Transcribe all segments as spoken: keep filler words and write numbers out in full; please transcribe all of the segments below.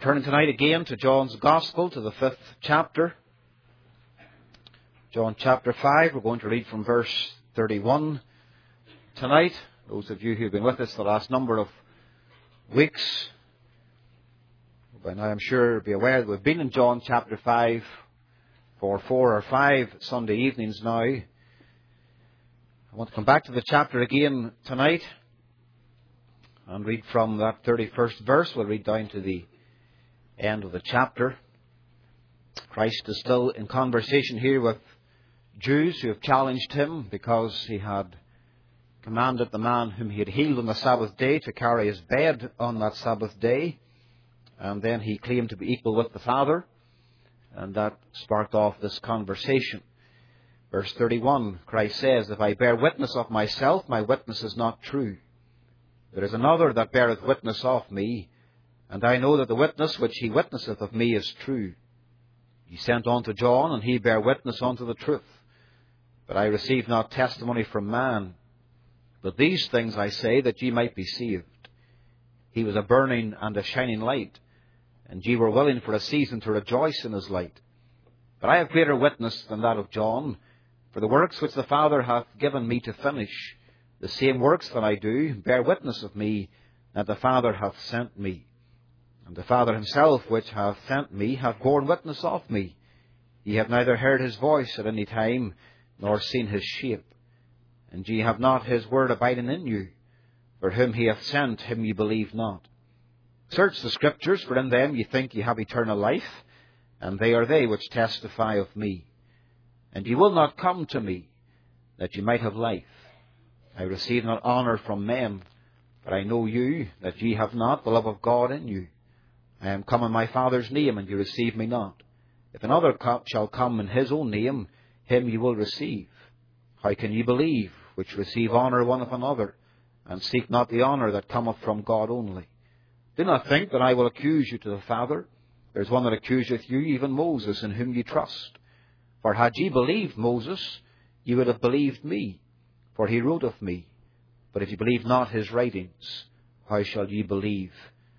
Turning tonight again to John's Gospel, to the fifth chapter. John chapter five, we're going to read from verse thirty-one tonight. Those of you who have been with us the last number of weeks, by now I'm sure be aware that we've been in John chapter five for four or five Sunday evenings now. I want to come back to the chapter again tonight and read from that thirty-first verse. We'll read down to the end of the chapter. Christ is still in conversation here with Jews who have challenged him because he had commanded the man whom he had healed on the Sabbath day to carry his bed on that Sabbath day. And then he claimed to be equal with the Father. And that sparked off this conversation. Verse thirty-one, Christ says, "If I bear witness of myself, my witness is not true. There is another that beareth witness of me, and I know that the witness which he witnesseth of me is true. He sent unto John, and he bare witness unto the truth. But I receive not testimony from man. But these things I say, that ye might be saved. He was a burning and a shining light, and ye were willing for a season to rejoice in his light. But I have greater witness than that of John, for the works which the Father hath given me to finish, the same works that I do, bear witness of me, that the Father hath sent me. And the Father himself, which hath sent me, hath borne witness of me. Ye have neither heard his voice at any time, nor seen his shape. And ye have not his word abiding in you. For whom he hath sent, him ye believe not. Search the Scriptures, for in them ye think ye have eternal life, and they are they which testify of me. And ye will not come to me, that ye might have life. I receive not honour from men, but I know you, that ye have not the love of God in you. I am come in my Father's name, and ye receive me not. If another shall come in his own name, him ye will receive. How can ye believe, which receive honour one of another, and seek not the honour that cometh from God only? Do not think that I will accuse you to the Father. There is one that accuseth you, even Moses, in whom ye trust. For had ye believed Moses, ye would have believed me, for he wrote of me. But if ye believe not his writings, how shall ye believe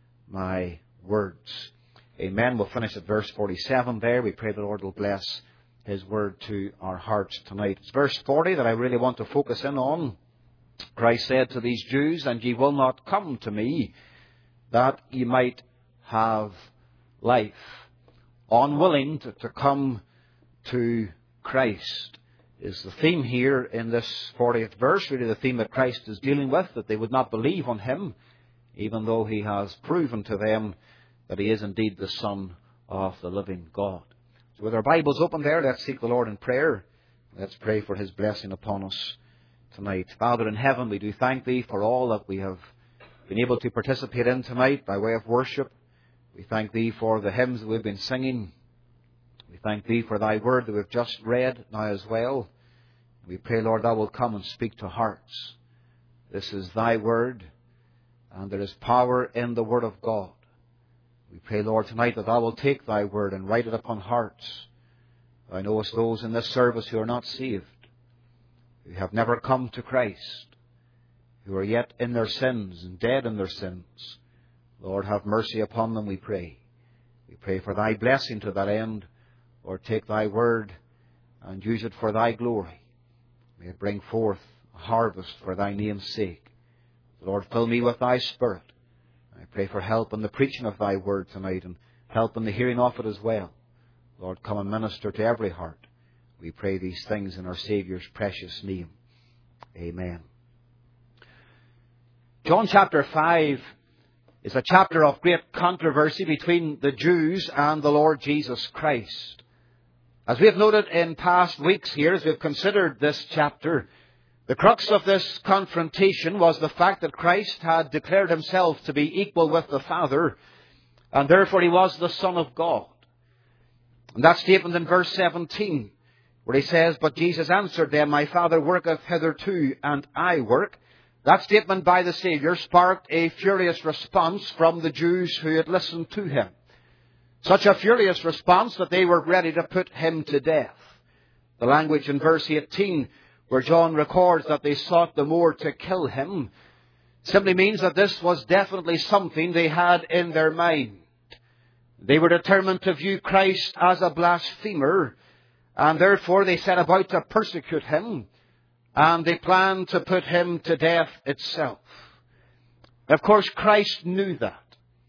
my words?" Amen. We'll finish at verse forty-seven there. We pray the Lord will bless his word to our hearts tonight. It's verse forty that I really want to focus in on. Christ said to these Jews, "And ye will not come to me, that ye might have life." Unwilling to, to come to Christ is the theme here in this fortieth verse, really the theme that Christ is dealing with, that they would not believe on him, even though he has proven to them that he is indeed the Son of the living God. So with our Bibles open there, let's seek the Lord in prayer. Let's pray for his blessing upon us tonight. Father in heaven, we do thank thee for all that we have been able to participate in tonight by way of worship. We thank thee for the hymns that we've been singing. We thank thee for thy word that we've just read now as well. We pray, Lord, thou wilt come and speak to hearts. This is thy word, and there is power in the word of God. We pray, Lord, tonight that thou wilt take thy word and write it upon hearts. Thou knowest those in this service who are not saved, who have never come to Christ, who are yet in their sins and dead in their sins. Lord, have mercy upon them, we pray. We pray for thy blessing to that end. Lord, take thy word and use it for thy glory. May it bring forth a harvest for thy name's sake. Lord, fill me with thy Spirit. I pray for help in the preaching of thy word tonight, and help in the hearing of it as well. Lord, come and minister to every heart. We pray these things in our Saviour's precious name. Amen. John chapter five is a chapter of great controversy between the Jews and the Lord Jesus Christ. As we have noted in past weeks here, as we have considered this chapter, the crux of this confrontation was the fact that Christ had declared himself to be equal with the Father, and therefore he was the Son of God. And that statement in verse seventeen, where he says, "But Jesus answered them, My Father worketh hitherto, and I work." That statement by the Saviour sparked a furious response from the Jews who had listened to him. Such a furious response that they were ready to put him to death. The language in verse eighteen, where John records that they sought the more to kill him, simply means that this was definitely something they had in their mind. They were determined to view Christ as a blasphemer, and therefore they set about to persecute him, and they planned to put him to death itself. Of course, Christ knew that.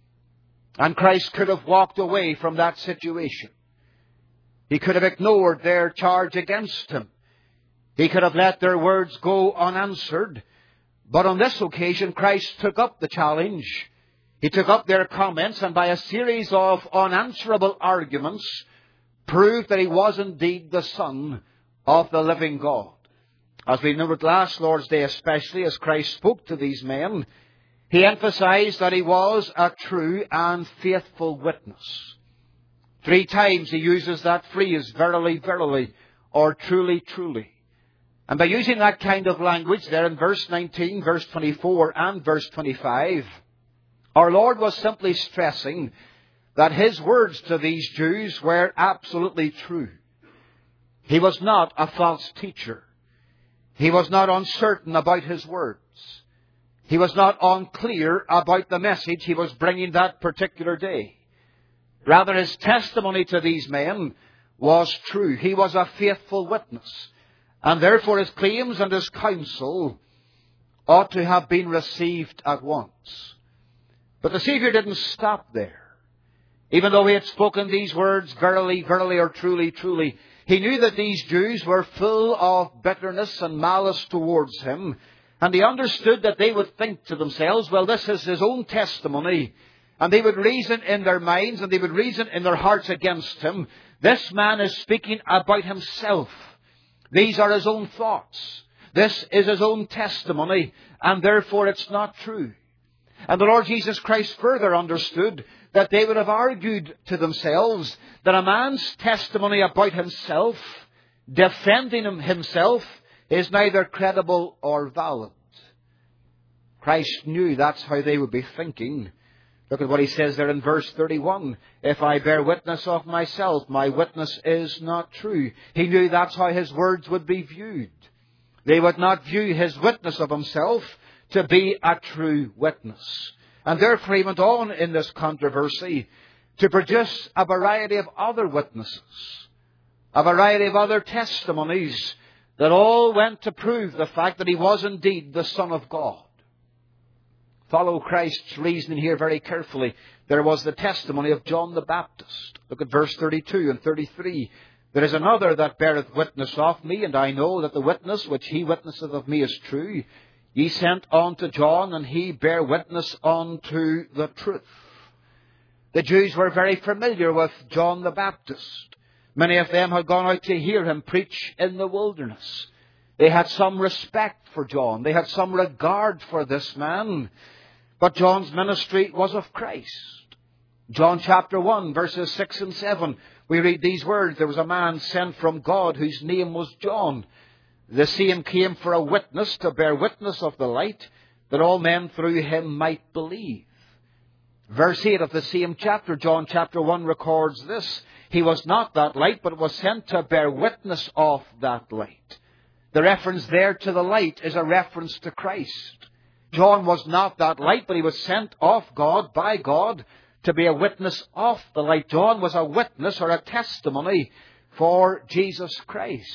And Christ could have walked away from that situation. He could have ignored their charge against him. He could have let their words go unanswered. But on this occasion, Christ took up the challenge. He took up their comments, and by a series of unanswerable arguments, proved that he was indeed the Son of the living God. As we noted last Lord's Day, especially as Christ spoke to these men, he emphasized that he was a true and faithful witness. Three times he uses that phrase, verily, verily, or truly, truly. And by using that kind of language there in verse nineteen, verse twenty-four, and verse twenty-five, our Lord was simply stressing that his words to these Jews were absolutely true. He was not a false teacher. He was not uncertain about his words. He was not unclear about the message he was bringing that particular day. Rather, his testimony to these men was true. He was a faithful witness. And therefore his claims and his counsel ought to have been received at once. But the Savior didn't stop there. Even though he had spoken these words, verily, verily, or truly, truly, he knew that these Jews were full of bitterness and malice towards him. And he understood that they would think to themselves, well, this is his own testimony. And they would reason in their minds and they would reason in their hearts against him. This man is speaking about himself. These are his own thoughts. This is his own testimony. And therefore it's not true. And the Lord Jesus Christ further understood that they would have argued to themselves that a man's testimony about himself, defending him himself, is neither credible or valid. Christ knew that's how they would be thinking. Look at what he says there in verse thirty-one. If I bear witness of myself, my witness is not true. He knew that's how his words would be viewed. They would not view his witness of himself to be a true witness. And therefore he went on in this controversy to produce a variety of other witnesses, a variety of other testimonies that all went to prove the fact that he was indeed the Son of God. Follow Christ's reasoning here very carefully. There was the testimony of John the Baptist. Look at verse thirty-two and thirty-three. There is another that beareth witness of me, and I know that the witness which he witnesseth of me is true. Ye sent unto John, and he bare witness unto the truth. The Jews were very familiar with John the Baptist. Many of them had gone out to hear him preach in the wilderness. They had some respect for John. They had some regard for this man. But John's ministry was of Christ. John chapter one, verses six and seven, we read these words. There was a man sent from God whose name was John. The same came for a witness, to bear witness of the light, that all men through him might believe. Verse eight of the same chapter, John chapter one, records this. He was not that light, but was sent to bear witness of that light. The reference there to the light is a reference to Christ. John was not that light, but he was sent of God, by God, to be a witness of the light. John was a witness or a testimony for Jesus Christ.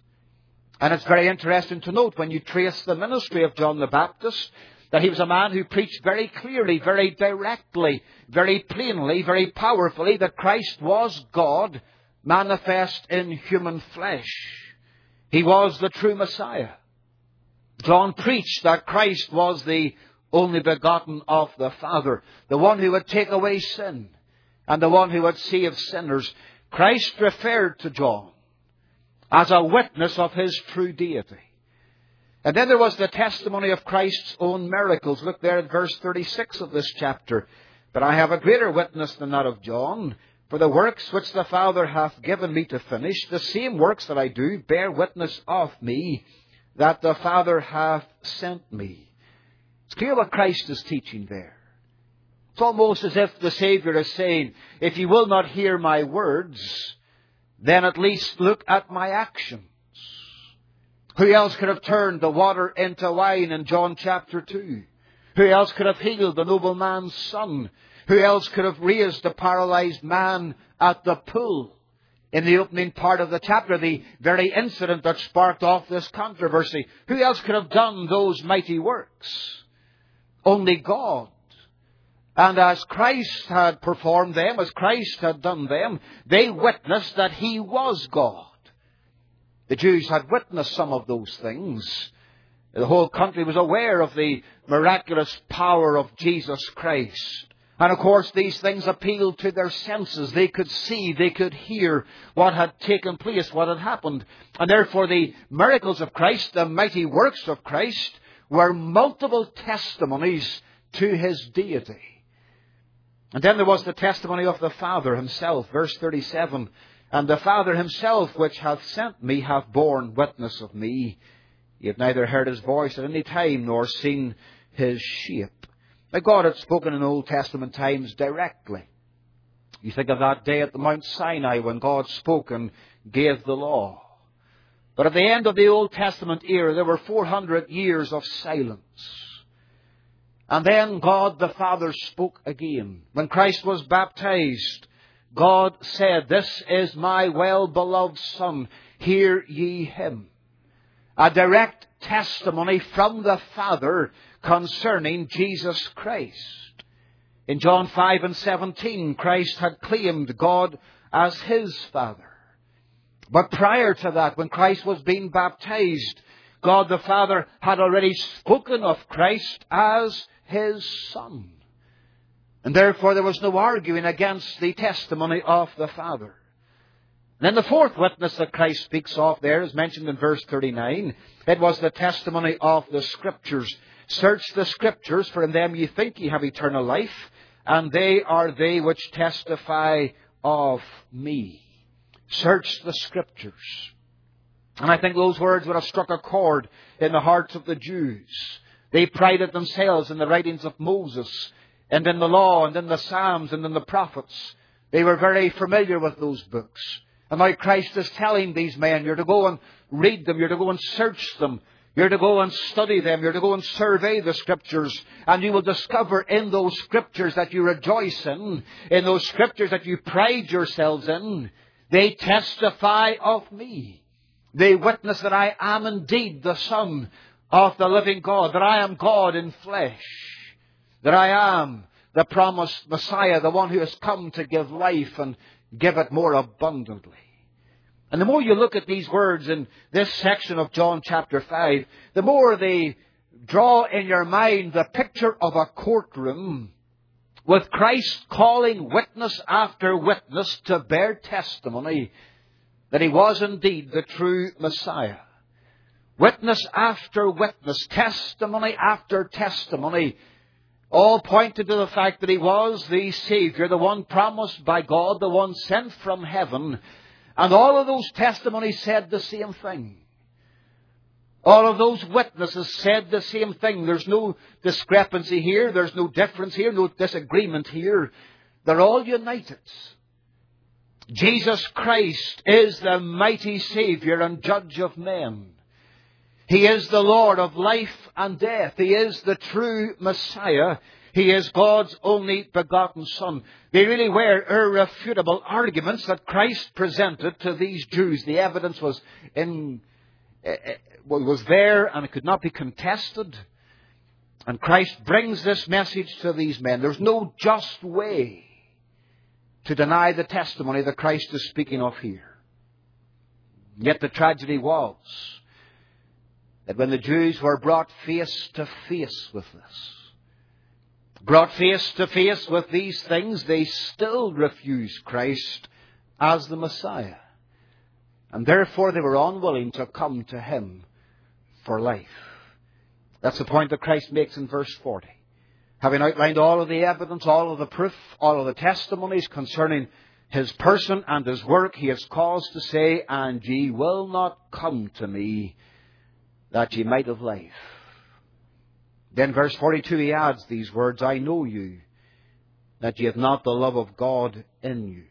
And it's very interesting to note when you trace the ministry of John the Baptist, that he was a man who preached very clearly, very directly, very plainly, very powerfully that Christ was God manifest in human flesh. He was the true Messiah. John preached that Christ was the only begotten of the Father, the one who would take away sin and the one who would save sinners. Christ referred to John as a witness of his true deity. And then there was the testimony of Christ's own miracles. Look there at verse thirty-six of this chapter. But I have a greater witness than that of John, for the works which the Father hath given me to finish, the same works that I do, bear witness of me, that the Father hath sent me. It's clear what Christ is teaching there. It's almost as if the Savior is saying, if you will not hear my words, then at least look at my actions. Who else could have turned the water into wine in John chapter two? Who else could have healed the nobleman's son? Who else could have raised the paralyzed man at the pool? In the opening part of the chapter, the very incident that sparked off this controversy. Who else could have done those mighty works? Only God. And as Christ had performed them, as Christ had done them, they witnessed that He was God. The Jews had witnessed some of those things. The whole country was aware of the miraculous power of Jesus Christ. And of course, these things appealed to their senses. They could see, they could hear what had taken place, what had happened. And therefore, the miracles of Christ, the mighty works of Christ, were multiple testimonies to His deity. And then there was the testimony of the Father Himself, verse thirty-seven. And the Father Himself, which hath sent me, hath borne witness of me. Ye have neither heard His voice at any time, nor seen His shape. Now, God had spoken in Old Testament times directly. You think of that day at the Mount Sinai when God spoke and gave the law. But at the end of the Old Testament era, there were four hundred years of silence. And then God the Father spoke again. When Christ was baptized, God said, "This is my well-beloved Son, hear ye Him." A direct testimony from the Father concerning Jesus Christ. In John five and seventeen, Christ had claimed God as His Father. But prior to that, when Christ was being baptized, God the Father had already spoken of Christ as His Son. And therefore there was no arguing against the testimony of the Father. And then the fourth witness that Christ speaks of there is mentioned in verse thirty-nine. It was the testimony of the Scriptures. Search the Scriptures, for in them ye think ye have eternal life, and they are they which testify of me. Search the Scriptures. And I think those words would have struck a chord in the hearts of the Jews. They prided themselves in the writings of Moses, and in the law, and in the Psalms, and in the prophets. They were very familiar with those books. And now Christ is telling these men, you're to go and read them, you're to go and search them, you're to go and study them, you're to go and survey the Scriptures, and you will discover in those Scriptures that you rejoice in, in those Scriptures that you pride yourselves in, they testify of me. They witness that I am indeed the Son of the living God, that I am God in flesh, that I am the promised Messiah, the one who has come to give life and give it more abundantly. And the more you look at these words in this section of John chapter five, the more they draw in your mind the picture of a courtroom with Christ calling witness after witness to bear testimony that He was indeed the true Messiah. Witness after witness, testimony after testimony, all pointed to the fact that He was the Savior, the one promised by God, the one sent from heaven. And all of those testimonies said the same thing. All of those witnesses said the same thing. There's no discrepancy here. There's no difference here. No disagreement here. They're all united. Jesus Christ is the mighty Savior and Judge of men. He is the Lord of life and death. He is the true Messiah. He is God's only begotten Son. They really were irrefutable arguments that Christ presented to these Jews. The evidence was in, was there and it could not be contested. And Christ brings this message to these men. There's no just way to deny the testimony that Christ is speaking of here. Yet the tragedy was that when the Jews were brought face to face with this, brought face to face with these things, they still refused Christ as the Messiah. And therefore they were unwilling to come to Him for life. That's the point that Christ makes in verse forty. Having outlined all of the evidence, all of the proof, all of the testimonies concerning His person and His work, He has cause to say, and ye will not come to me, that ye might have life. Then verse forty-two, He adds these words, I know you, that ye have not the love of God in you.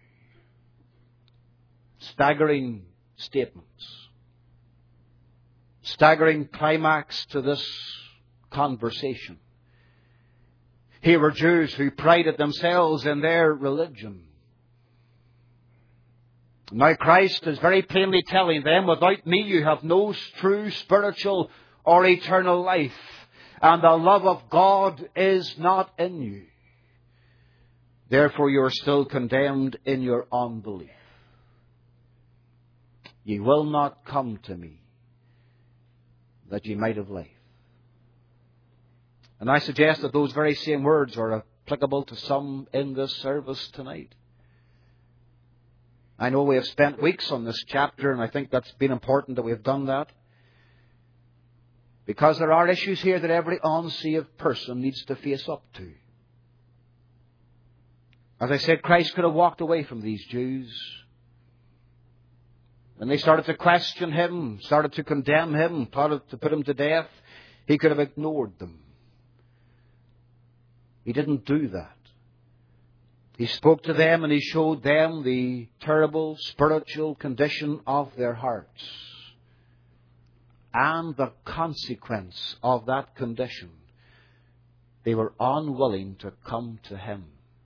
Staggering statements. Staggering climax to this conversation. Here were Jews who prided themselves in their religion. Now Christ is very plainly telling them, without me you have no true spiritual or eternal life. And the love of God is not in you. Therefore you are still condemned in your unbelief. Ye will not come to me, that ye might have life. And I suggest that those very same words are applicable to some in this service tonight. I know we have spent weeks on this chapter, and I think that's been important that we have done that. Because there are issues here that every unsaved person needs to face up to. As I said, Christ could have walked away from these Jews. When they started to question Him, started to condemn Him, plotted to put Him to death, He could have ignored them. He didn't do that. He spoke to them and He showed them the terrible spiritual condition of their hearts. And the consequence of that condition. They were unwilling to come to Him.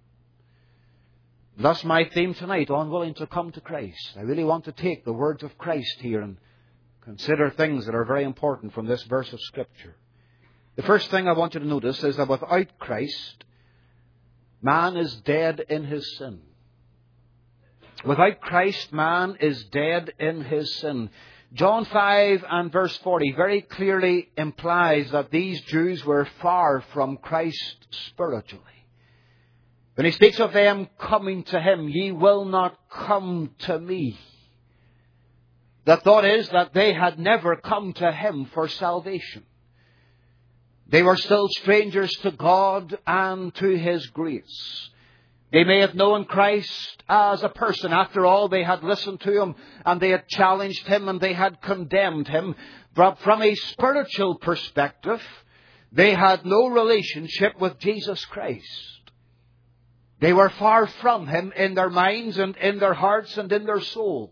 Thus my theme tonight, unwilling to come to Christ. I really want to take the words of Christ here and consider things that are very important from this verse of Scripture. The first thing I want you to notice is that without Christ, man is dead in his sin. Without Christ, man is dead in his sin. John five and verse forty very clearly implies that these Jews were far from Christ spiritually. When He speaks of them coming to Him, ye will not come to me. The thought is that they had never come to Him for salvation. They were still strangers to God and to His grace. They may have known Christ as a person. After all, they had listened to Him and they had challenged Him and they had condemned Him. But from a spiritual perspective, they had no relationship with Jesus Christ. They were far from Him in their minds and in their hearts and in their souls.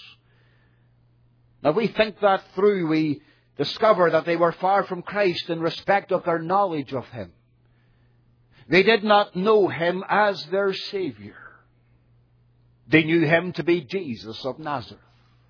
Now, we think that through, we discover that they were far from Christ in respect of their knowledge of Him. They did not know Him as their Savior. They knew Him to be Jesus of Nazareth.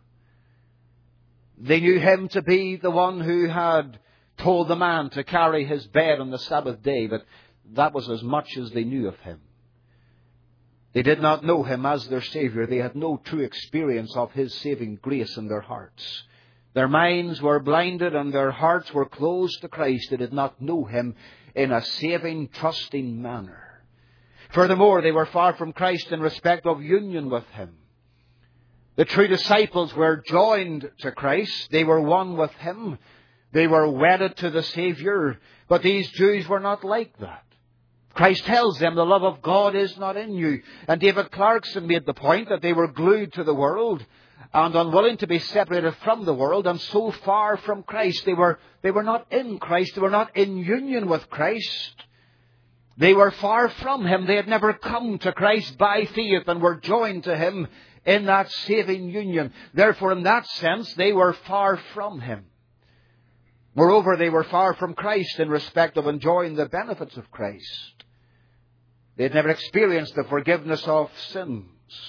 They knew Him to be the one who had told the man to carry his bed on the Sabbath day, but that was as much as they knew of Him. They did not know Him as their Savior. They had no true experience of His saving grace in their hearts. Their minds were blinded and their hearts were closed to Christ. They did not know Him in a saving, trusting manner. Furthermore, they were far from Christ in respect of union with Him. The true disciples were joined to Christ. They were one with Him. They were wedded to the Savior. But these Jews were not like that. Christ tells them the love of God is not in you. And David Clarkson made the point that they were glued to the world and unwilling to be separated from the world and so far from Christ. They were, they were not in Christ. They were not in union with Christ. They were far from Him. They had never come to Christ by faith and were joined to Him in that saving union. Therefore, in that sense, they were far from Him. Moreover, they were far from Christ in respect of enjoying the benefits of Christ. They had never experienced the forgiveness of sins.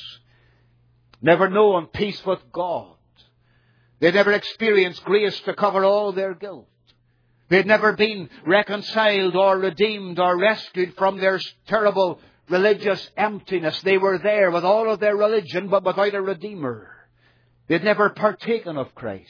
Never known peace with God. They had never experienced grace to cover all their guilt. They had never been reconciled or redeemed or rescued from their terrible religious emptiness. They were there with all of their religion, but without a Redeemer. They had never partaken of Christ.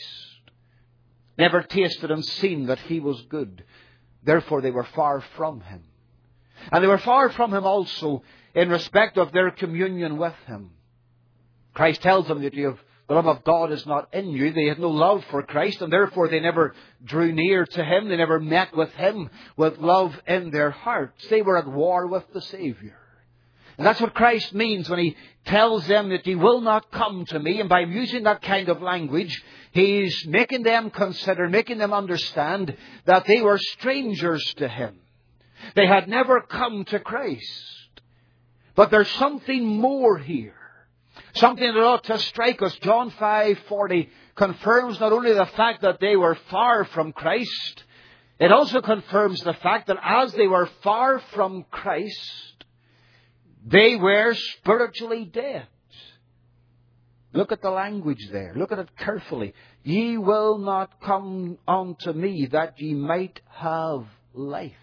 Never tasted and seen that He was good. Therefore, they were far from Him. And they were far from Him also in respect of their communion with Him. Christ tells them that you have, the love of God is not in you. They had no love for Christ, and therefore they never drew near to Him. They never met with Him with love in their hearts. They were at war with the Savior. And that's what Christ means when He tells them that ye will not come to me. And by using that kind of language, He's making them consider, making them understand that they were strangers to Him. They had never come to Christ. But there's something more here. Something that ought to strike us. John five forty confirms not only the fact that they were far from Christ It also confirms the fact that as they were far from Christ, they were spiritually dead. Look at the language there. Look at it carefully. Ye will not come unto me that ye might have life.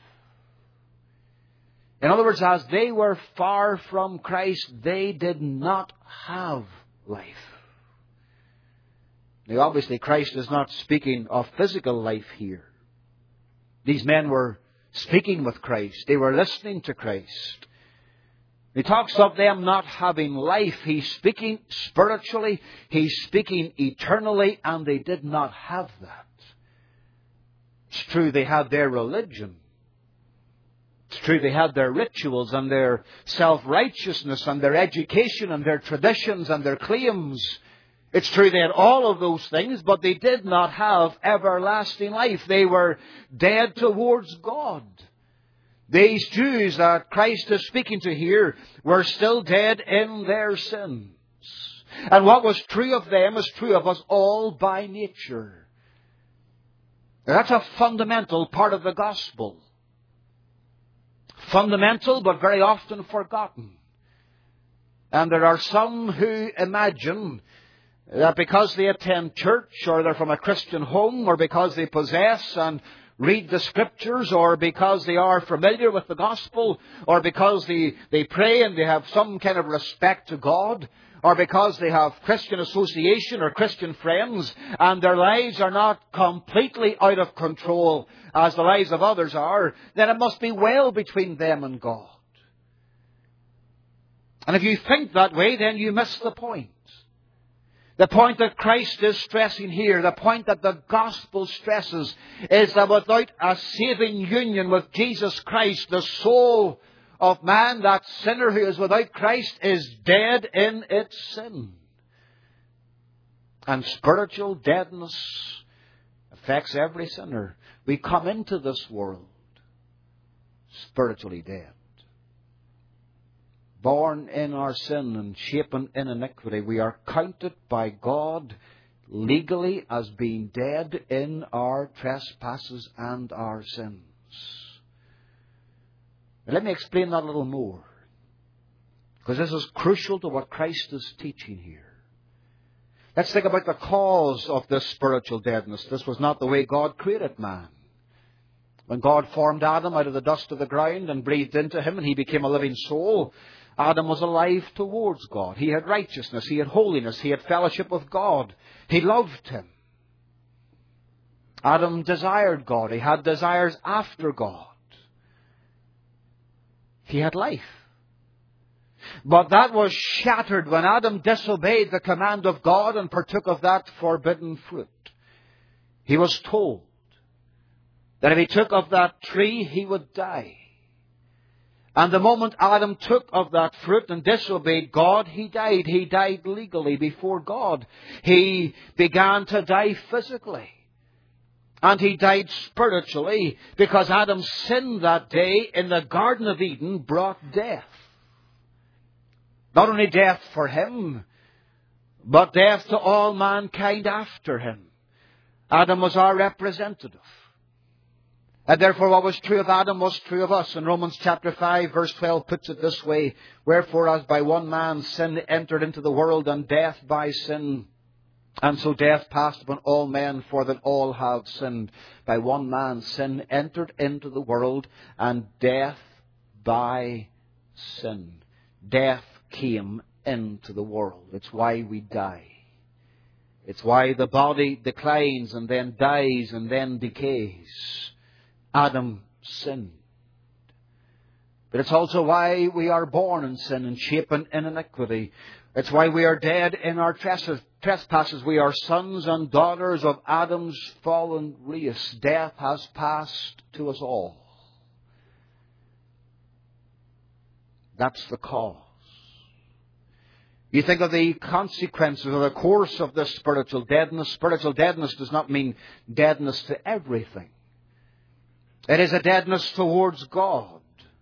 In other words, as they were far from Christ, they did not have life. Now, obviously, Christ is not speaking of physical life here. These men were speaking with Christ. They were listening to Christ. He talks of them not having life. He's speaking spiritually. He's speaking eternally, and they did not have that. It's true they had their religion. It's true they had their rituals and their self-righteousness and their education and their traditions and their claims. It's true they had all of those things, but they did not have everlasting life. They were dead towards God. These Jews that Christ is speaking to here were still dead in their sins. And what was true of them is true of us all by nature. That's a fundamental part of the gospel. Fundamental, but very often forgotten. And there are some who imagine that because they attend church, or they're from a Christian home, or because they possess and read the Scriptures, or because they are familiar with the gospel, or because they, they pray and they have some kind of respect to God, or because they have Christian association or Christian friends, and their lives are not completely out of control as the lives of others are, then it must be well between them and God. And if you think that way, then you miss the point. The point that Christ is stressing here, the point that the gospel stresses, is that without a saving union with Jesus Christ, the soul of man, that sinner who is without Christ, is dead in its sin. And spiritual deadness affects every sinner. We come into this world spiritually dead. Born in our sin and shapen in iniquity, we are counted by God legally as being dead in our trespasses and our sins. Now, let me explain that a little more, because this is crucial to what Christ is teaching here. Let's think about the cause of this spiritual deadness. This was not the way God created man. When God formed Adam out of the dust of the ground and breathed into him and he became a living soul, Adam was alive towards God. He had righteousness. He had holiness. He had fellowship with God. He loved Him. Adam desired God. He had desires after God. He had life. But that was shattered when Adam disobeyed the command of God and partook of that forbidden fruit. He was told that if he took of that tree, he would die. And the moment Adam took of that fruit and disobeyed God, he died. He died legally before God. He began to die physically. And he died spiritually, because Adam's sin that day in the Garden of Eden brought death. Not only death for him, but death to all mankind after him. Adam was our representative. And therefore what was true of Adam was true of us. And Romans chapter five verse twelve puts it this way: Wherefore as by one man sin entered into the world, and death by sin, and so death passed upon all men, for that all have sinned. By one man sin entered into the world, and death by sin. Death came into the world. It's why we die. It's why the body declines and then dies and then decays. Adam sinned. But it's also why we are born in sin and shapen in iniquity. It's why we are dead in our trespasses. We are sons and daughters of Adam's fallen race. Death has passed to us all. That's the cause. You think of the consequences or the course of this spiritual deadness. Spiritual deadness does not mean deadness to everything. It is a deadness towards God,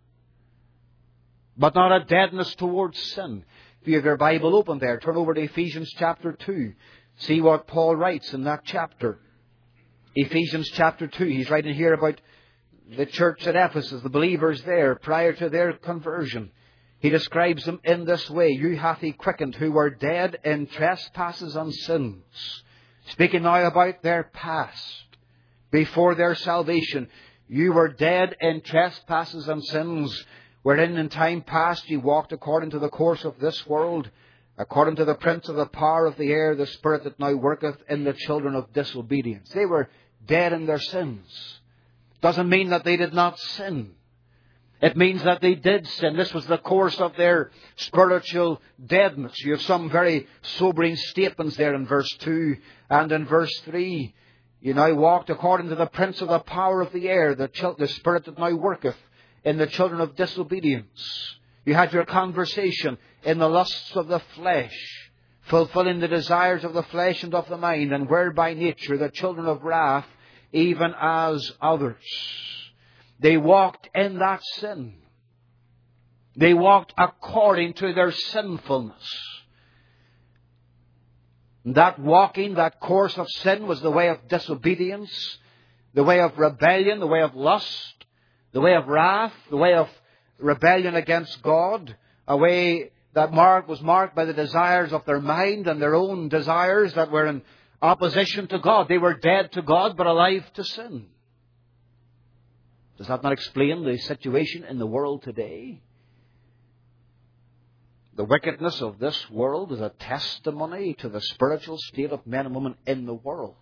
but not a deadness towards sin. If you have your Bible open there, turn over to Ephesians chapter two. See what Paul writes in that chapter. Ephesians chapter two. He's writing here about the church at Ephesus, the believers there prior to their conversion. He describes them in this way. You hath he quickened who were dead in trespasses and sins. Speaking now about their past. Before their salvation, you were dead in trespasses and sins, wherein in time past ye walked according to the course of this world, according to the prince of the power of the air, the spirit that now worketh in the children of disobedience. They were dead in their sins. Doesn't mean that they did not sin. It means that they did sin. This was the course of their spiritual deadness. You have some very sobering statements there in verse two and in verse three. You now walked according to the prince of the power of the air, the, chil- the spirit that now worketh in the children of disobedience. You had your conversation in the lusts of the flesh, fulfilling the desires of the flesh and of the mind, and were by nature the children of wrath, even as others. They walked in that sin. They walked according to their sinfulness. That walking, that course of sin was the way of disobedience, the way of rebellion, the way of lust, the way of wrath, the way of rebellion against God, a way that marked, was marked by the desires of their mind and their own desires that were in opposition to God. They were dead to God but alive to sin. Does that not explain the situation in the world today? The wickedness of this world is a testimony to the spiritual state of men and women in the world.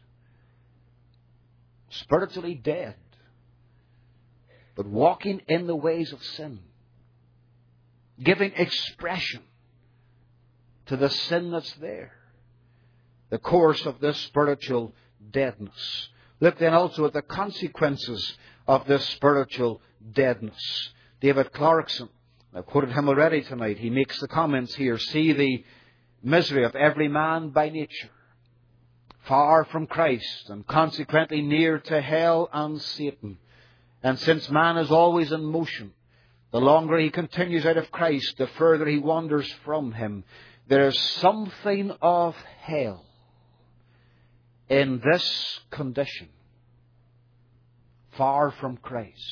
Spiritually dead, but walking in the ways of sin, giving expression to the sin that's there. The course of this spiritual deadness. Look then also at the consequences of this spiritual deadness. David Clarkson, I've quoted him already tonight. He makes the comments here. See the misery of every man by nature, far from Christ, and consequently near to hell and Satan. And since man is always in motion, the longer he continues out of Christ, the further he wanders from him. There is something of hell in this condition, far from Christ.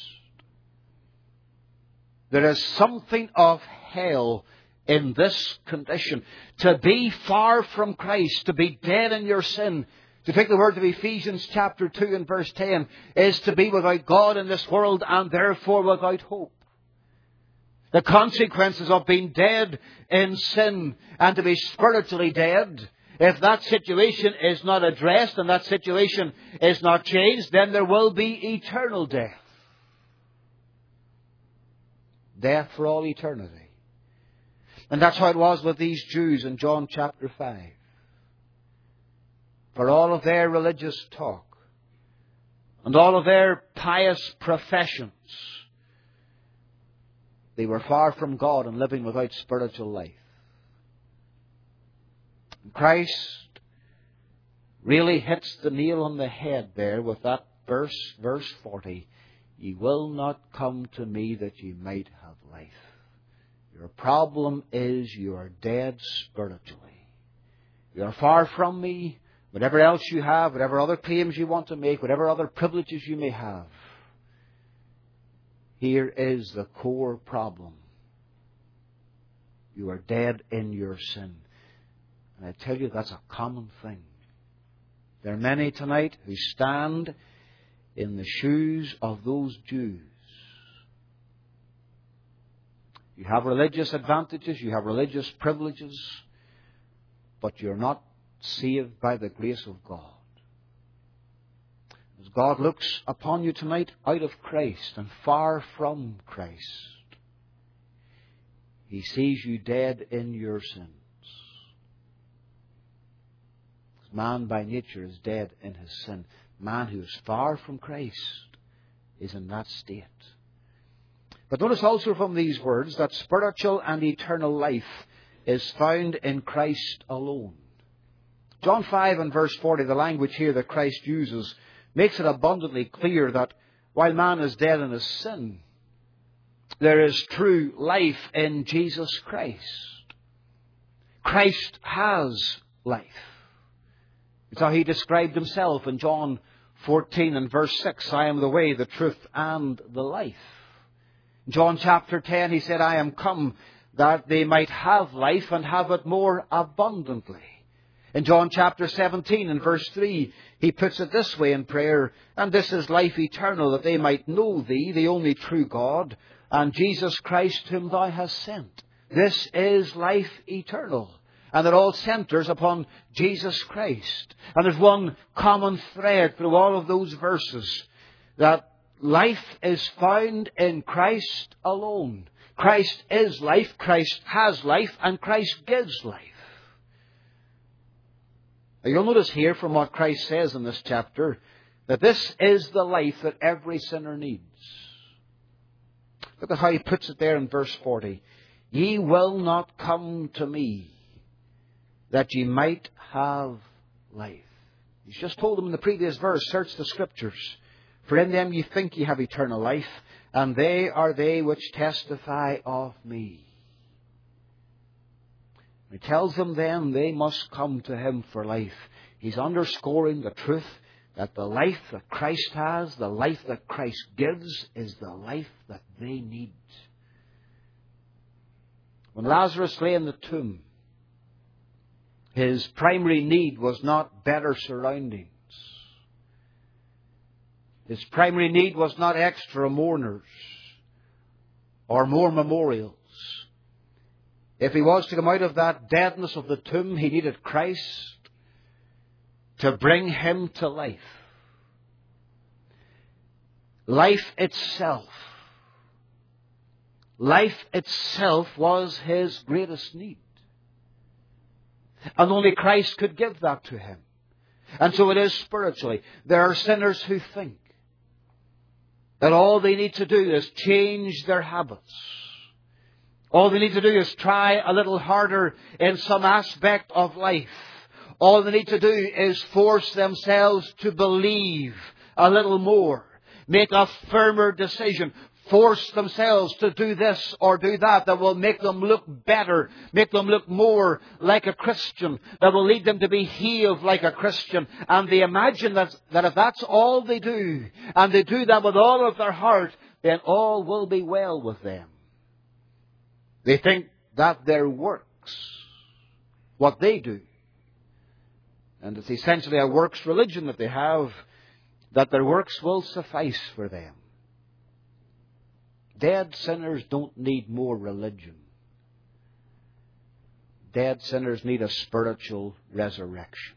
There is something of hell in this condition. To be far from Christ, to be dead in your sin, to take the words of Ephesians chapter two and verse ten, is to be without God in this world and therefore without hope. The consequences of being dead in sin and to be spiritually dead, if that situation is not addressed and that situation is not changed, then there will be eternal death. Death for all eternity. And that's how it was with these Jews in John chapter five. For all of their religious talk and all of their pious professions, they were far from God and living without spiritual life. And Christ really hits the nail on the head there with that verse, verse forty. Ye will not come to me that ye might have life. Your problem is you are dead spiritually. You are far from me. Whatever else you have, whatever other claims you want to make, whatever other privileges you may have, here is the core problem. You are dead in your sin. And I tell you, that's a common thing. There are many tonight who stand in the shoes of those Jews. You have religious advantages, you have religious privileges, but you're not saved by the grace of God. As God looks upon you tonight out of Christ and far from Christ, He sees you dead in your sins. Man by nature is dead in his sin. Man who is far from Christ is in that state. But notice also from these words that spiritual and eternal life is found in Christ alone. John five and verse forty, the language here that Christ uses, makes it abundantly clear that while man is dead in his sin, there is true life in Jesus Christ. Christ has life. It's how He described Himself in John fourteen and verse six, I am the way, the truth, and the life. In John chapter ten, he said, I am come that they might have life and have it more abundantly. In John chapter seventeen and verse three, he puts it this way in prayer, and this is life eternal, that they might know thee, the only true God, and Jesus Christ whom thou hast sent. This is life eternal. And it all centres upon Jesus Christ. And there's one common thread through all of those verses, that life is found in Christ alone. Christ is life, Christ has life, and Christ gives life. Now you'll notice here from what Christ says in this chapter, that this is the life that every sinner needs. Look at how he puts it there in verse forty. Ye will not come to me, that ye might have life. He's just told them in the previous verse, search the Scriptures, for in them ye think ye have eternal life, and they are they which testify of me. He tells them then they must come to him for life. He's underscoring the truth that the life that Christ has, the life that Christ gives, is the life that they need. When Lazarus lay in the tomb, his primary need was not better surroundings. His primary need was not extra mourners or more memorials. If he was to come out of that deadness of the tomb, he needed Christ to bring him to life. Life itself. Life itself was his greatest need. And only Christ could give that to him. And so it is spiritually. There are sinners who think that all they need to do is change their habits. All they need to do is try a little harder in some aspect of life. All they need to do is force themselves to believe a little more. Make a firmer decision. Force themselves to do this or do that that will make them look better, make them look more like a Christian, that will lead them to behave like a Christian. And they imagine that, that if that's all they do, and they do that with all of their heart, then all will be well with them. They think that their works, what they do, and it's essentially a works religion that they have, that their works will suffice for them. Dead sinners don't need more religion. Dead sinners need a spiritual resurrection.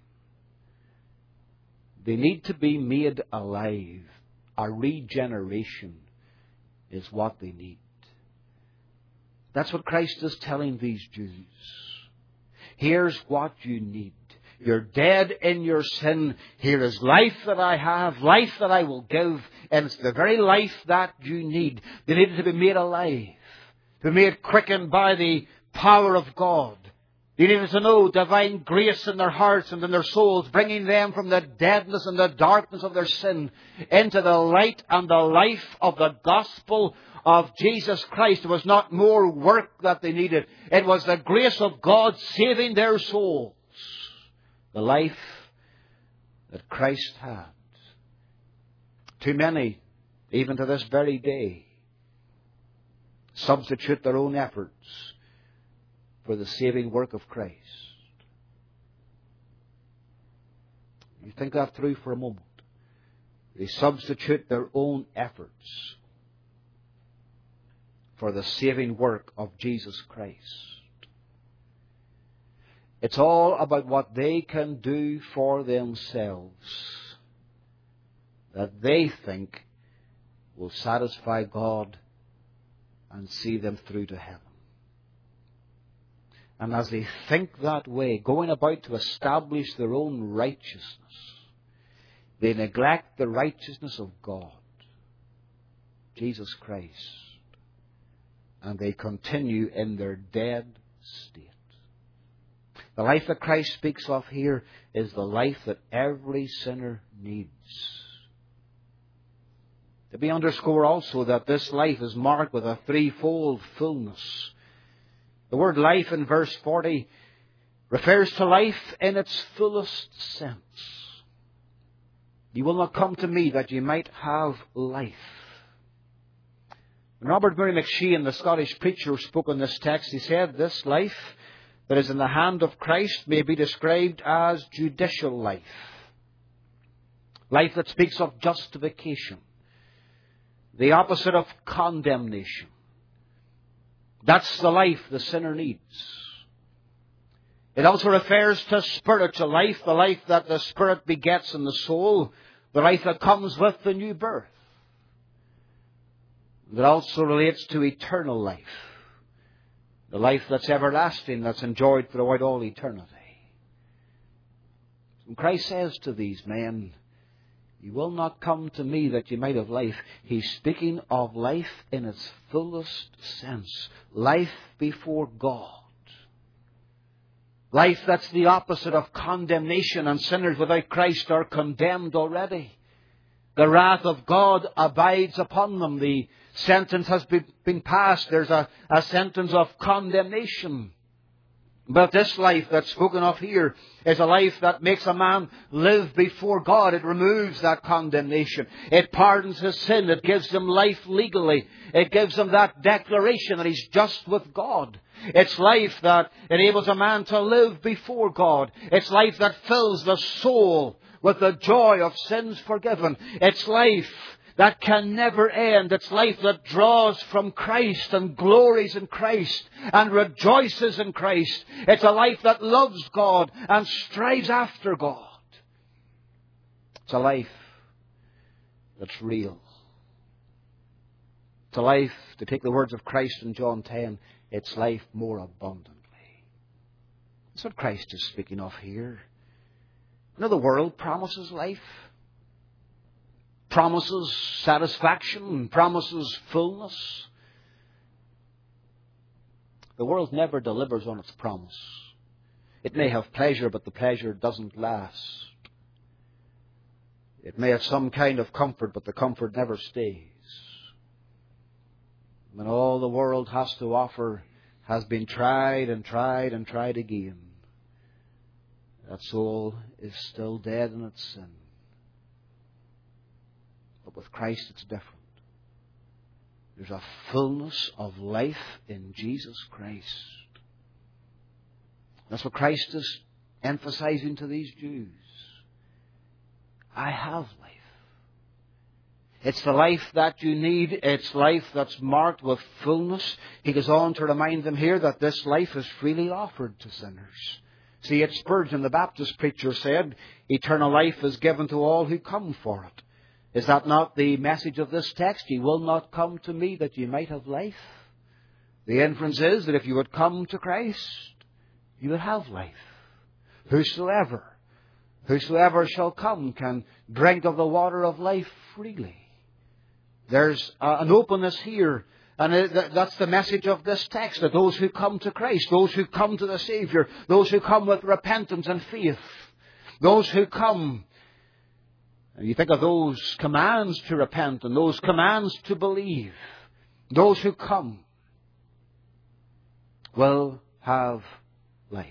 They need to be made alive. A regeneration is what they need. That's what Christ is telling these Jews. Here's what you need. You're dead in your sin. Here is life that I have, life that I will give, and it's the very life that you need. They needed to be made alive, to be made quickened by the power of God. They needed to know divine grace in their hearts and in their souls, bringing them from the deadness and the darkness of their sin into the light and the life of the gospel of Jesus Christ. It was not more work that they needed. It was the grace of God saving their souls. The life that Christ had. Too many, even to this very day, substitute their own efforts for the saving work of Christ. You think that through for a moment. They substitute their own efforts for the saving work of Jesus Christ. It's all about what they can do for themselves that they think will satisfy God and see them through to heaven. And as they think that way, going about to establish their own righteousness, they neglect the righteousness of God, Jesus Christ, and they continue in their dead state. The life that Christ speaks of here is the life that every sinner needs. To be underscored also that this life is marked with a threefold fullness. The word life in verse forty refers to life in its fullest sense. You will not come to me that you might have life. When Robert Murray McShane, the Scottish preacher, spoke on this text, he said, this life that is in the hand of Christ may be described as judicial life. Life that speaks of justification. The opposite of condemnation. That's the life the sinner needs. It also refers to spiritual life, the life that the Spirit begets in the soul, the life that comes with the new birth. It also relates to eternal life, the life that's everlasting, that's enjoyed throughout all eternity. And Christ says to these men, you will not come to me that you might have life. He's speaking of life in its fullest sense. Life before God. Life that's the opposite of condemnation, and sinners without Christ are condemned already. The wrath of God abides upon them. The sentence has been passed. There's a, a sentence of condemnation. But this life that's spoken of here is a life that makes a man live before God. It removes that condemnation. It pardons his sin. It gives him life legally. It gives him that declaration that he's just with God. It's life that enables a man to live before God. It's life that fills the soul with the joy of sins forgiven. It's life that can never end. It's life that draws from Christ and glories in Christ and rejoices in Christ. It's a life that loves God and strives after God. It's a life that's real. It's a life, to take the words of Christ in John ten, it's life more abundantly. That's what Christ is speaking of here. You know, the world promises life. Promises satisfaction, promises fullness. The world never delivers on its promise. It may have pleasure, but the pleasure doesn't last. It may have some kind of comfort, but the comfort never stays. When all the world has to offer has been tried and tried and tried again, that soul is still dead in its sin. But with Christ it's different. There's a fullness of life in Jesus Christ. That's what Christ is emphasizing to these Jews. I have life. It's the life that you need. It's life that's marked with fullness. He goes on to remind them here that this life is freely offered to sinners. See, it's Spurgeon, the Baptist preacher, said, eternal life is given to all who come for it. Is that not the message of this text? You will not come to me that you might have life. The inference is that if you would come to Christ, you would have life. Whosoever, whosoever shall come can drink of the water of life freely. There's uh, an openness here. And that's the message of this text, that those who come to Christ, those who come to the Saviour, those who come with repentance and faith, those who come, and you think of those commands to repent and those commands to believe, those who come will have life.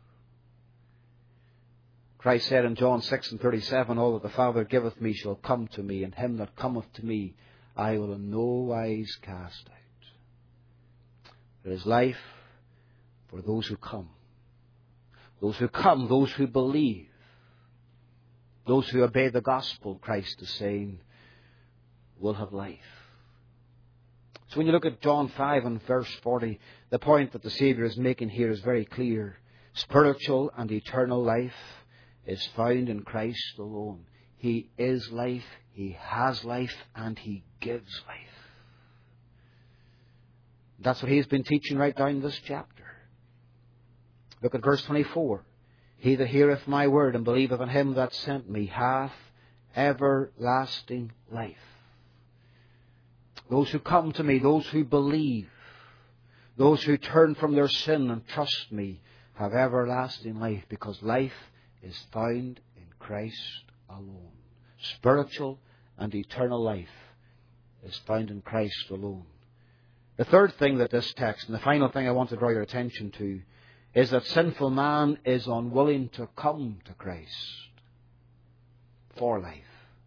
Christ said in John six and thirty-seven, all that the Father giveth me shall come to me, and him that cometh to me I will in no wise cast out. There is life for those who come. Those who come, those who believe. Those who obey the gospel, Christ is saying, will have life. So when you look at John five and verse forty, the point that the Saviour is making here is very clear. Spiritual and eternal life is found in Christ alone. He is life, He has life, and He gives life. That's what He's been teaching right down this chapter. Look at verse twenty-four. He that heareth my word and believeth on Him that sent me hath everlasting life. Those who come to me, those who believe, those who turn from their sin and trust me, have everlasting life, because life is found in Christ alone. Spiritual and eternal life is found in Christ alone. The third thing that this text, and the final thing I want to draw your attention to, is that sinful man is unwilling to come to Christ for life.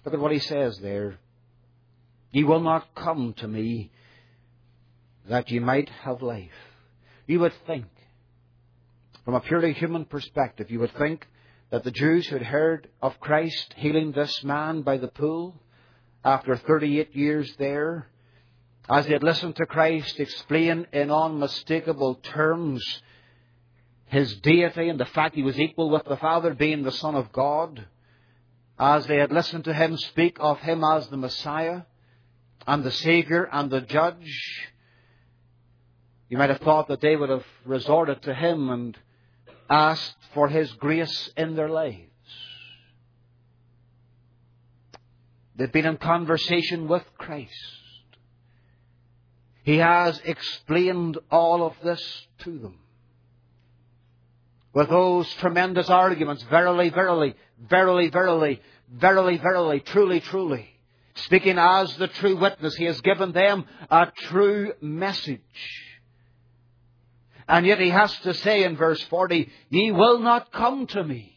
Look at what he says there. Ye will not come to me that ye might have life. You would think, from a purely human perspective, you would think that the Jews who had heard of Christ healing this man by the pool after thirty-eight years there, as they had listened to Christ explain in unmistakable terms His deity and the fact He was equal with the Father, being the Son of God, as they had listened to Him speak of Him as the Messiah and the Saviour and the Judge, you might have thought that they would have resorted to Him and asked for His grace in their lives. They've been in conversation with Christ. He has explained all of this to them. With those tremendous arguments, verily, verily, verily, verily, verily, verily, truly, truly. Speaking as the true witness, He has given them a true message. And yet He has to say in verse forty, ye will not come to me,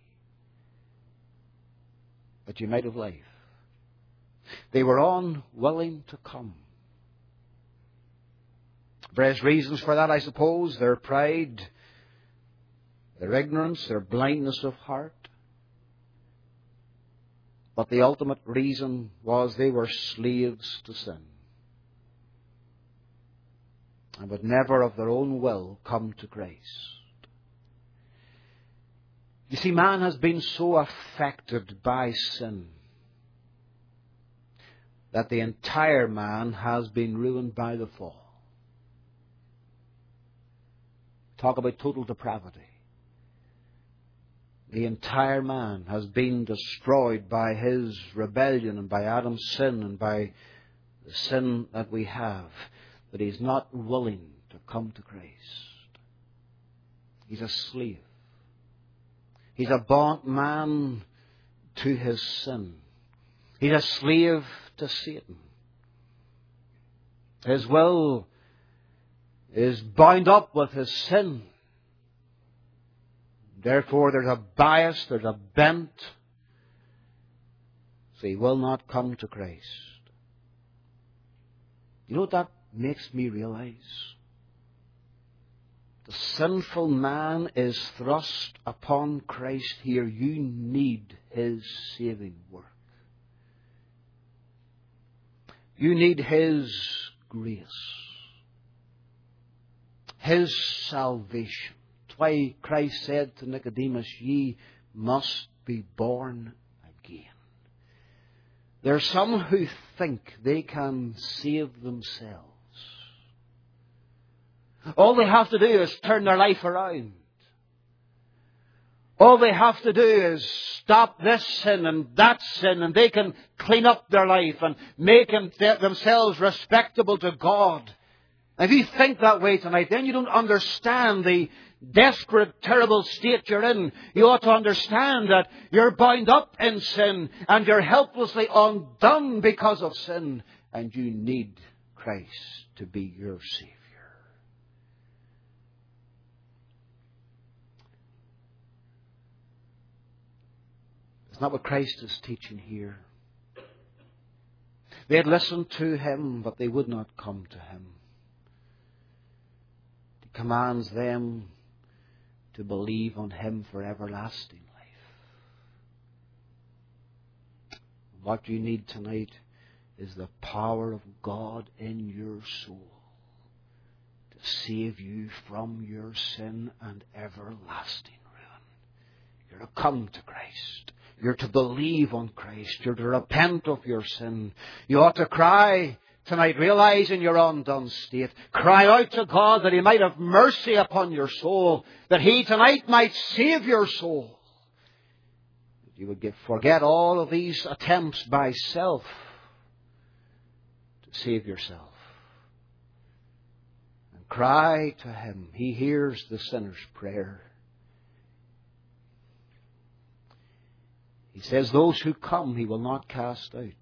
that you might have life. They were unwilling to come. Various reasons for that, I suppose. Their pride, their ignorance, their blindness of heart. But the ultimate reason was they were slaves to sin, and would never of their own will come to Christ. You see, man has been so affected by sin that the entire man has been ruined by the fall. Talk about total depravity. The entire man has been destroyed by his rebellion and by Adam's sin and by the sin that we have, that he's not willing to come to Christ. He's a slave. He's a bondman to his sin. He's a slave to Satan. His will is bound up with his sin. Therefore, there's a bias, there's a bent. So he will not come to Christ. You know what that makes me realize? The sinful man is thrust upon Christ here. You need His saving work. You need His grace. His salvation. That's why Christ said to Nicodemus, ye must be born again. There are some who think they can save themselves. All they have to do is turn their life around. All they have to do is stop this sin and that sin, and they can clean up their life and make themselves respectable to God. If you think that way tonight, then you don't understand the desperate, terrible state you're in. You ought to understand that you're bound up in sin and you're helplessly undone because of sin, and you need Christ to be your Savior. It's not what Christ is teaching here. They had listened to Him, but they would not come to Him. He commands them to believe on Him for everlasting life. What you need tonight is the power of God in your soul to save you from your sin and everlasting ruin. You're to come to Christ. You're to believe on Christ. You're to repent of your sin. You ought to cry tonight, realizing your undone state. Cry out to God that He might have mercy upon your soul, that He tonight might save your soul. That you would get, forget all of these attempts by self to save yourself. And cry to Him. He hears the sinner's prayer. He says, those who come He will not cast out.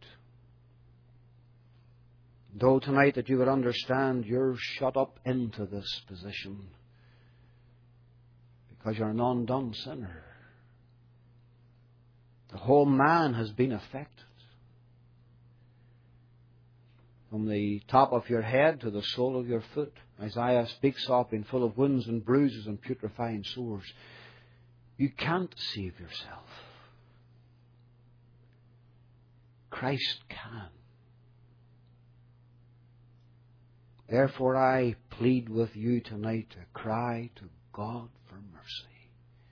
Though tonight that you would understand you're shut up into this position because you're an undone sinner. The whole man has been affected. from the top of your head to the sole of your foot. Isaiah speaks of being full of wounds and bruises and putrefying sores. You can't save yourself. Christ can. Therefore I plead with you tonight to cry to God for mercy.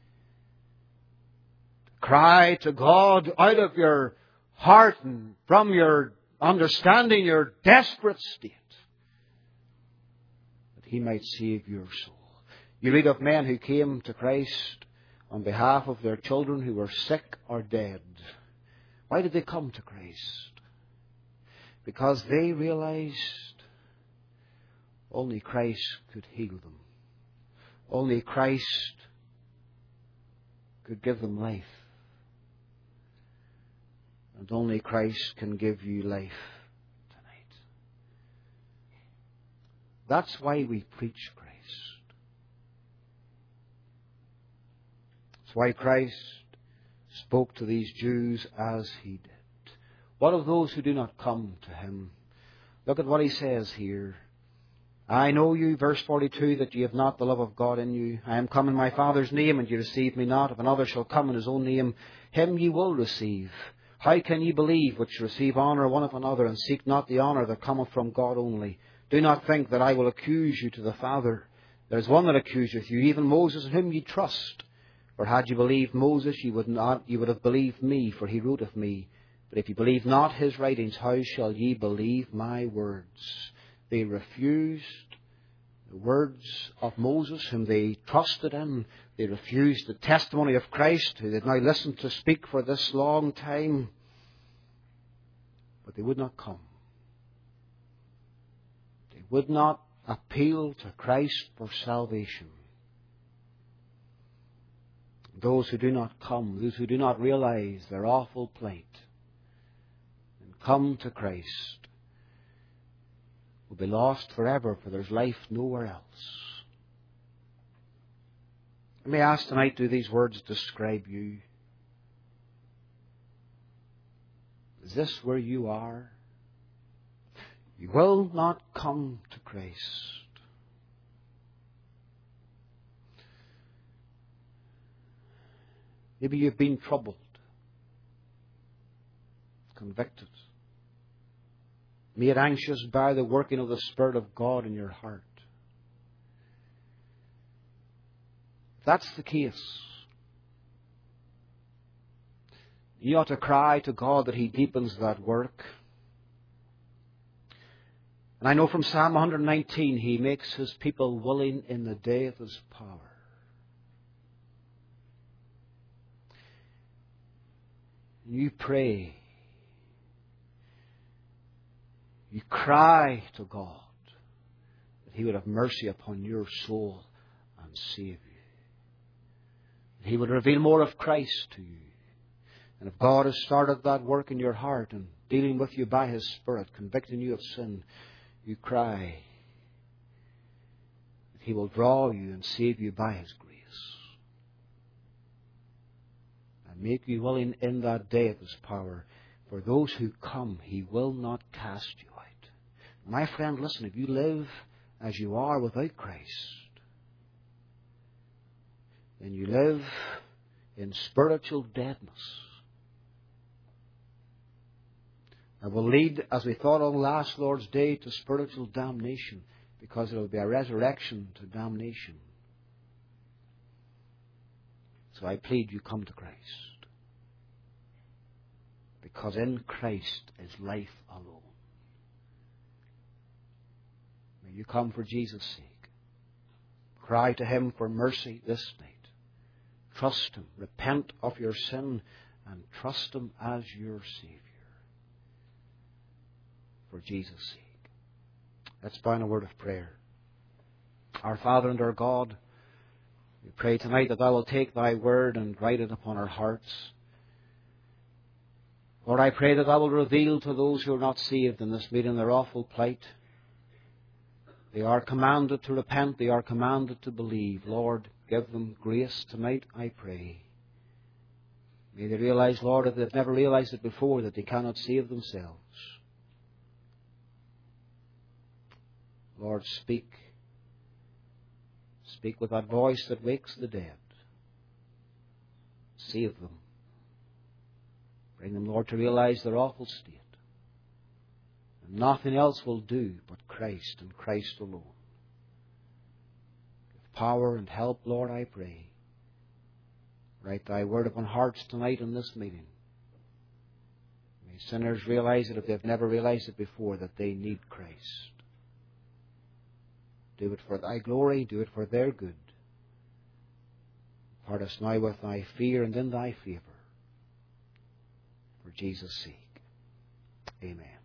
To cry to God out of your heart and from your understanding your desperate state, that He might save your soul. You read of men who came to Christ on behalf of their children who were sick or dead. Why did they come to Christ? Because they realized only Christ could heal them. Only Christ could give them life. And only Christ can give you life tonight. That's why we preach Christ. That's why Christ spoke to these Jews as He did. What of those who do not come to Him? Look at what He says here. I know you, verse forty-two, that ye have not the love of God in you. I am come in my Father's name, and ye receive me not. If another shall come in his own name, him ye will receive. How can ye believe which receive honour one of another, and seek not the honour that cometh from God only? Do not think that I will accuse you to the Father. There is one that accuseth you, even Moses, in whom ye trust. For had ye believed Moses, ye would not, ye would have believed me, for he wrote of me. But if ye believe not his writings, how shall ye believe my words? They refused the words of Moses, whom they trusted in. They refused the testimony of Christ, who they'd now listened to speak for this long time. But they would not come. They would not appeal to Christ for salvation. Those who do not come, those who do not realize their awful plight, and come to Christ, will be lost forever, for there's life nowhere else. Let me ask tonight, do these words describe you? Is this where you are? You will not come to Christ. Maybe you've been troubled, convicted, made anxious by the working of the Spirit of God in your heart. If that's the case, you ought to cry to God that He deepens that work. And I know from Psalm one nineteen, He makes His people willing in the day of His power. You pray. You cry to God that He would have mercy upon your soul and save you. That He would reveal more of Christ to you. And if God has started that work in your heart and dealing with you by His Spirit, convicting you of sin, you cry that He will draw you and save you by His grace. And make you willing in that day of His power. For those who come, He will not cast you out. My friend, listen, if you live as you are without Christ, then you live in spiritual deadness. And will lead, as we thought on last Lord's Day, to spiritual damnation, because it will be a resurrection to damnation. So I plead you come to Christ. Because in Christ is life alone. May you come for Jesus' sake. Cry to Him for mercy this night. Trust Him. Repent of your sin and trust Him as your Saviour. For Jesus' sake. Let's bow in a word of prayer. Our Father and our God, we pray tonight that Thou wilt take Thy word and write it upon our hearts. Lord, I pray that Thou wilt reveal to those who are not saved in this meeting their awful plight. They are commanded to repent. They are commanded to believe. Lord, give them grace tonight, I pray. May they realize, Lord, if they've never realized it before, that they cannot save themselves. Lord, speak. Speak with that voice that wakes the dead. Save them. Bring them, Lord, to realize their awful state. And nothing else will do but Christ and Christ alone. Give power and help, Lord, I pray. Write thy word upon hearts tonight in this meeting. May sinners realize it, if they've never realized it before, that they need Christ. Do it for thy glory, do it for their good. Part us now with thy fear and in thy favour. For Jesus' sake. Amen.